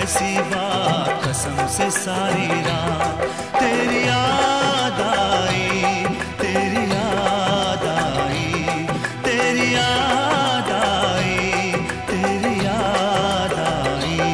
ऐसी बात कसम से सारी रात तेरी याद आई, तेरी याद आई, तेरी याद आई, तेरी याद आई।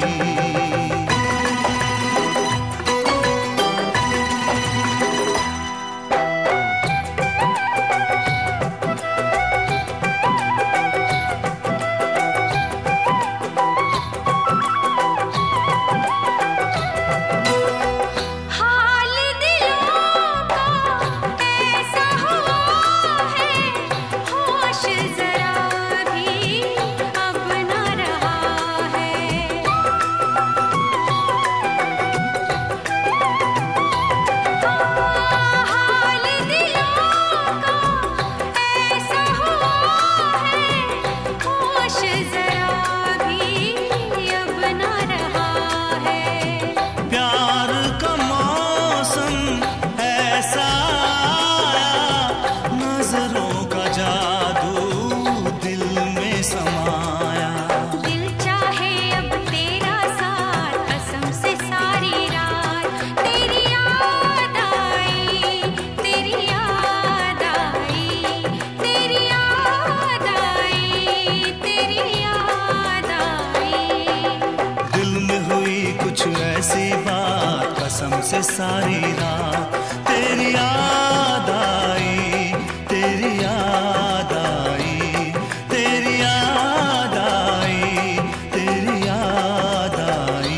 ऐसी बात कसम से सारी रात तेरी याद आई, तेरी याद आई, तेरी याद आई, तेरी याद आई।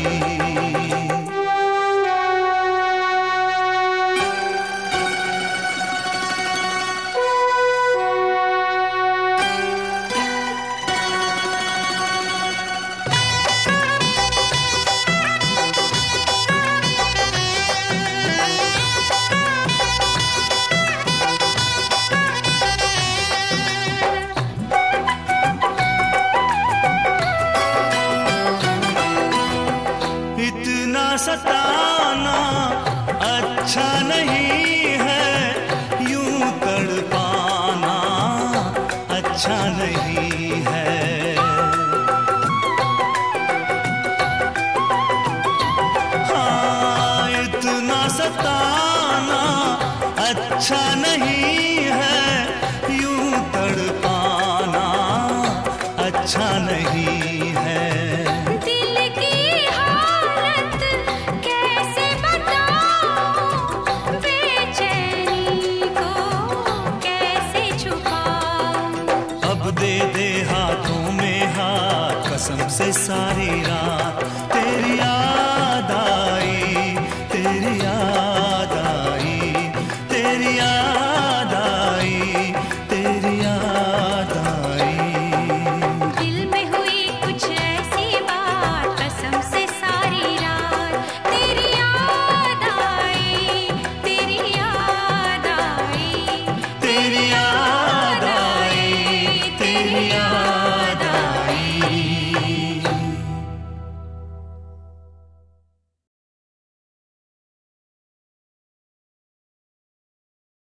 सताना अच्छा नहीं है, यूं तड़पाना अच्छा नहीं है। हाँ, इतना सताना अच्छा नहीं है, यूं तड़पाना अच्छा नहीं है। दे दे हाथों में हाथ कसम से सारी रात तेरी याद आई, तेरी याद आई, तेरी याद आई,